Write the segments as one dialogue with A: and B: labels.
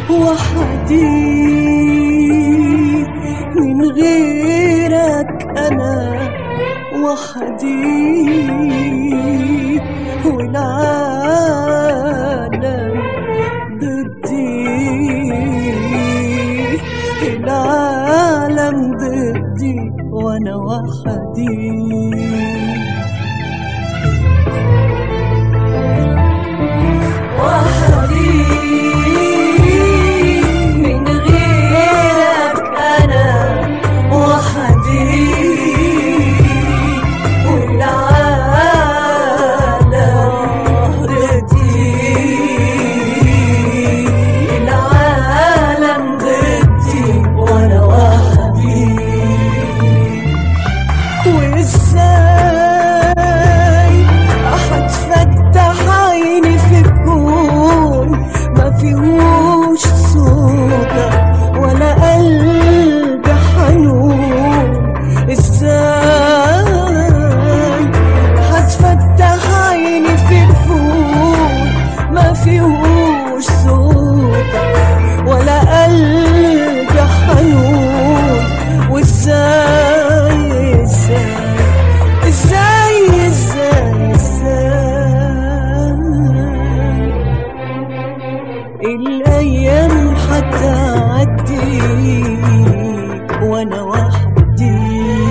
A: وحدي من غيرك أنا وحدي، والعالم ضدي، العالم ضدي وأنا وحدي. فيهوش صوتك ولا قلب حنون، وازاي ازاي ازاي ازاي ازاي الايام هتعدي وانا وحدي.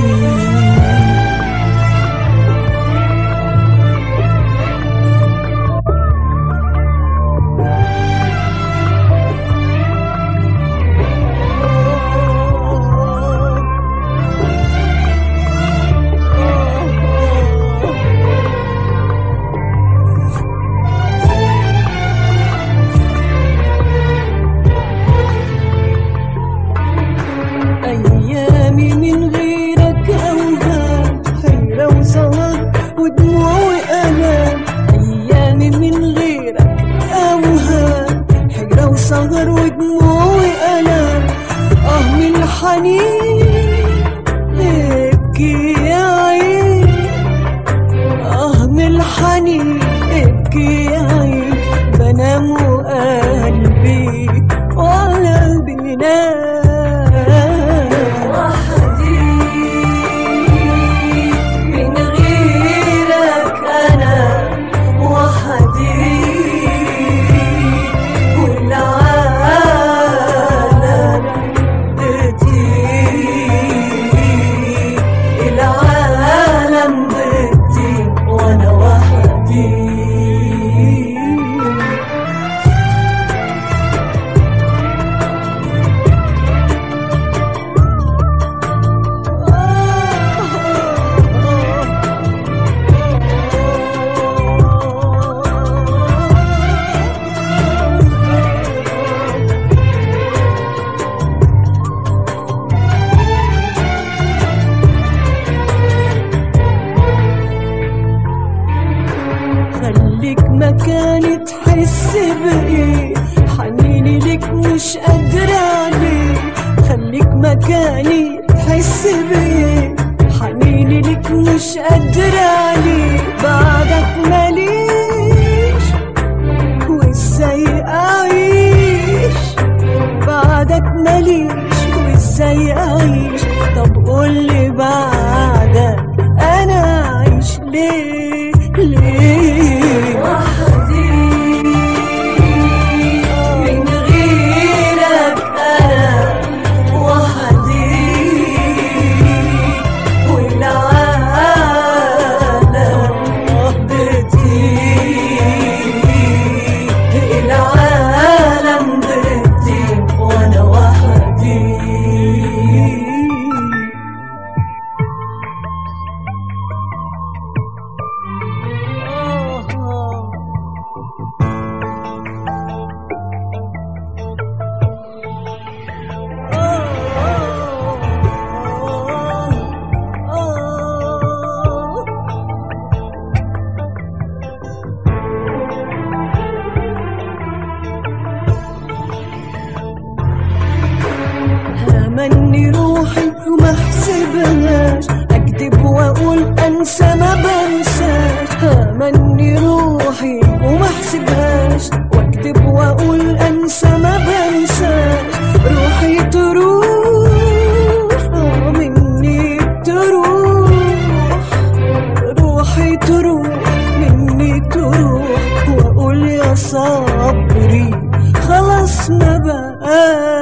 A: أيامي من غيرك أوهام، حيرة وسهر ودموع وألام. أيامي من غيرك أوهام، حيرة وسهر ودموع وألام. من الحنين ابكي يا عين، من الحنين ابكي يا عين. بنام وقلبي نام. خليك مكاني تحس بإيه، حنيني لك مش قادرة عليه. خليك مكاني تحس بإيه، حنيني لك مش قادرة عليه. بعدك ماليش وازاي أعيش، بعدك ماليش وازاي أعيش. طب قولي بعدك أنا أعيش ليه ليه وحدي من غيرك أنا وحدي، والعالم ضدي، العالم ضدي وأنا وحدي. همني روحي وما احسبهاش، اكذب واقول انسى ما بنساش. همني روحي وما احسبهاش، واكذب واقول انسى ما بنساش. صبري خلاص ما بقاش.